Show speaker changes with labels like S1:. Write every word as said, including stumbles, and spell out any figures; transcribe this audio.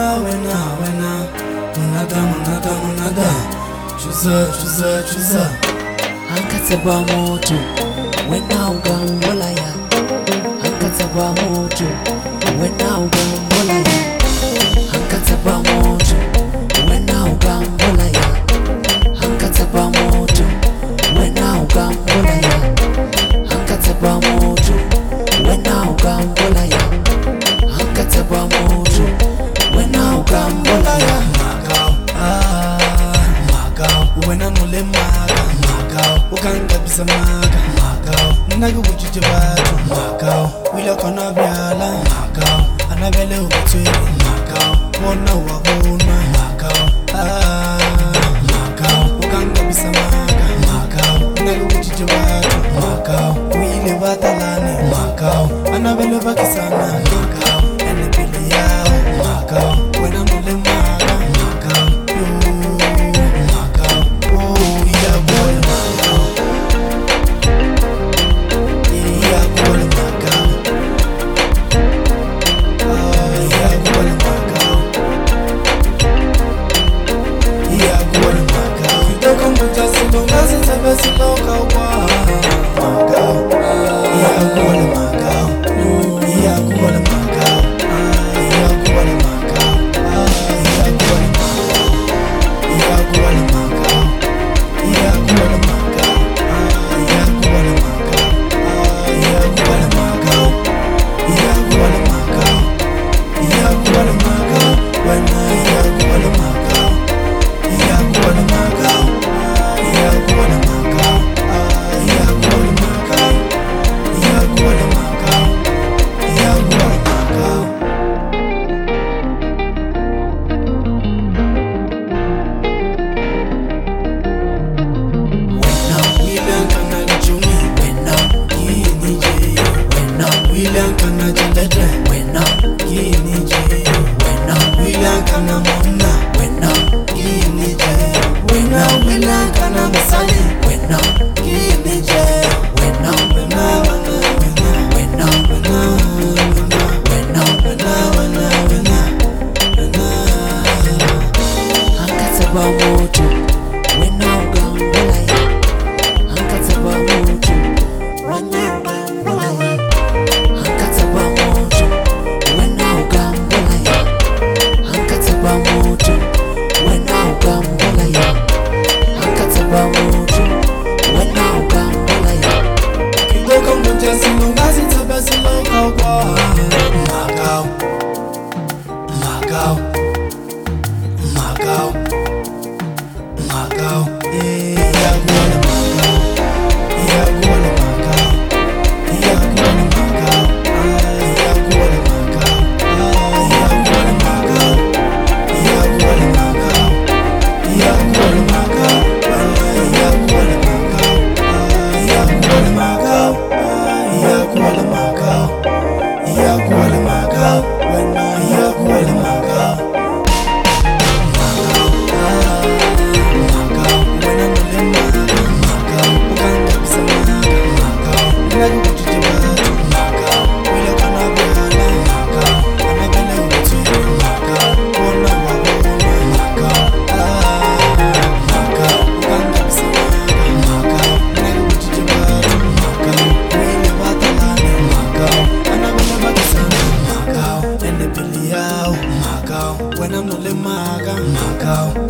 S1: wena wena wena munaga munaga munaga chuza chuza chuza
S2: hankataba moto wena ugambola ya hankataba moto wena ugambola ya hankataba moto wena ugambola ya hankataba moto wena ugambola ya hankataba moto wena ugambola ya hankataba moto wena ugambola ya
S1: magao ah magao wena nole maga magao ukanga bisa maga magao nina kubuchite batu magao wila kona byala magao anabele ubutwe magao wona wabona magao ah magao ukanga bisa maga magao nina kubuchite batu magao wile batalane magao anabele bakisana magao ene pili yao magao wena nole maga magao yo magao oh yeah boy magao yeah boy magao oh yeah boy magao yeah boy magao kitoko mbuja silonga sitabe siloka kwa magao yeah boy magao yeah boy magao yeah boy magao yeah boy magao yeah boy magao yeah boy magao yeah boy magao yeah boy magao yeah boy magao yeah boy magao when yeah boy magao yeah boy magao yeah boy magao yeah boy magao yeah boy magao yeah boy magao
S2: wena
S1: William kana jumi
S2: wena
S1: kini je
S2: wena
S1: William kana jilete
S2: wena
S1: kini je
S2: wena
S1: William kana mona
S2: wena
S1: kini je wena William kana masali
S2: wena
S1: kini je
S2: wena
S1: wena wena wena
S2: wena
S1: wena wena
S2: wena
S1: wena wena wena wena
S2: hankataba moto wena ugambola ya hankataba moto wena ugambola ya hankataba moto wena ugambola ya hankataba moto wena ugambola ya hankataba moto wena ugambola ya
S1: kitoko mbuja silonga sitabe siloka kwa magao magao magao magao yeah gwana magao yeah gwana magao yeah gwana magao yeah gwana magao yeah gwana magao yeah gwana magao yeah gwana magao yeah gwana magao yeah gwana magao yeah gwana magao yeah gwana magao when yeah gwana magao When I'm not maga, magao